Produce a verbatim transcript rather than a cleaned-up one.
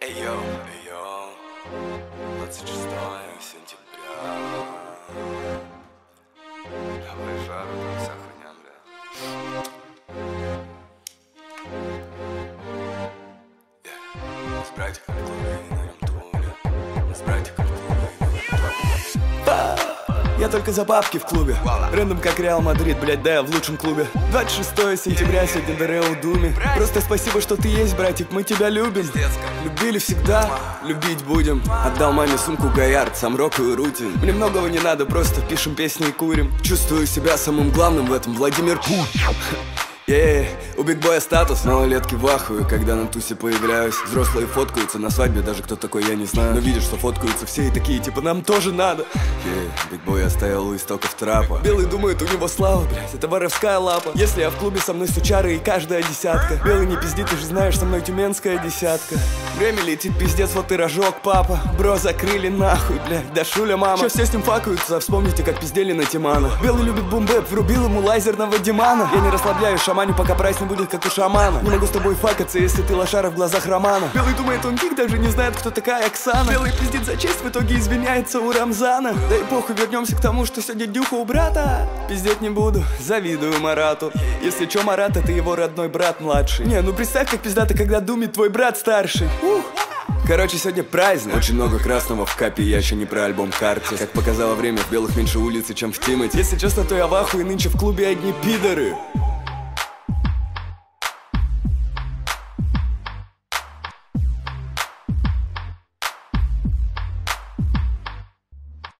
Эй, йоу, эй, йоу, двадцать шестое сентября. Давай жару, там вся хуйня, бля. Yeah. С братиком в клубе и на рем-туре. С братиком в клубе и на рем-туре. Я только за бабки в клубе. Рэндом как Реал Мадрид, блять, да я в лучшем клубе. Двадцать шестое сентября, сегодня ДР у Думе. Просто спасибо, что ты есть, братик, мы тебя любим. Любили всегда, любить будем. Отдал маме сумку Гоярд, сам рокаю рутин. Мне многого не надо, просто пишем песни и курим. Чувствую себя самым главным в этом, Владимир Путин. Yeah, у бигбоя статус, малолетки в ахуе, когда на тусе появляюсь. Взрослые фоткаются на свадьбе, даже кто такой я не знаю. Но видишь, что фоткаются все и такие, типа нам тоже надо. Yeah, бигбой оставил у истоков трапа. Белый думает, у него слава, блядь, это воровская лапа. Если я в клубе, со мной сучары и каждая десятка. Белый не пизди, ты же знаешь, со мной тюменская десятка. Время летит, пиздец, вот и рожок, папа. Бро, закрыли нахуй, блядь, да шуля мама. Сейчас все с ним факаются, вспомните, как пиздели на Тимана. Белый любит бумбэп, врубил ему лазерного Димана. Я не расслабляюсь, шаманю, пока прайс не будет, как у шамана. Не могу с тобой факаться, если ты лошара в глазах Романа. Белый думает, он гик, даже не знает, кто такая Оксана. Белый пиздит за честь, в итоге извиняется у Рамзана. Да и похуй, вернемся к тому, что сегодня дюха у брата. Пиздеть не буду, завидую Марату. Если чё, Марат, это его родной брат младший. Не, ну представь, как пиздато, когда думит твой брат старший. Ух. Короче, сегодня праздник. Очень много красного в капе, я еще не про альбом карте. Как показало время, в белых меньше улицы, чем в Тимати. Если честно, то я в ахуе, нынче в клубе одни пидоры.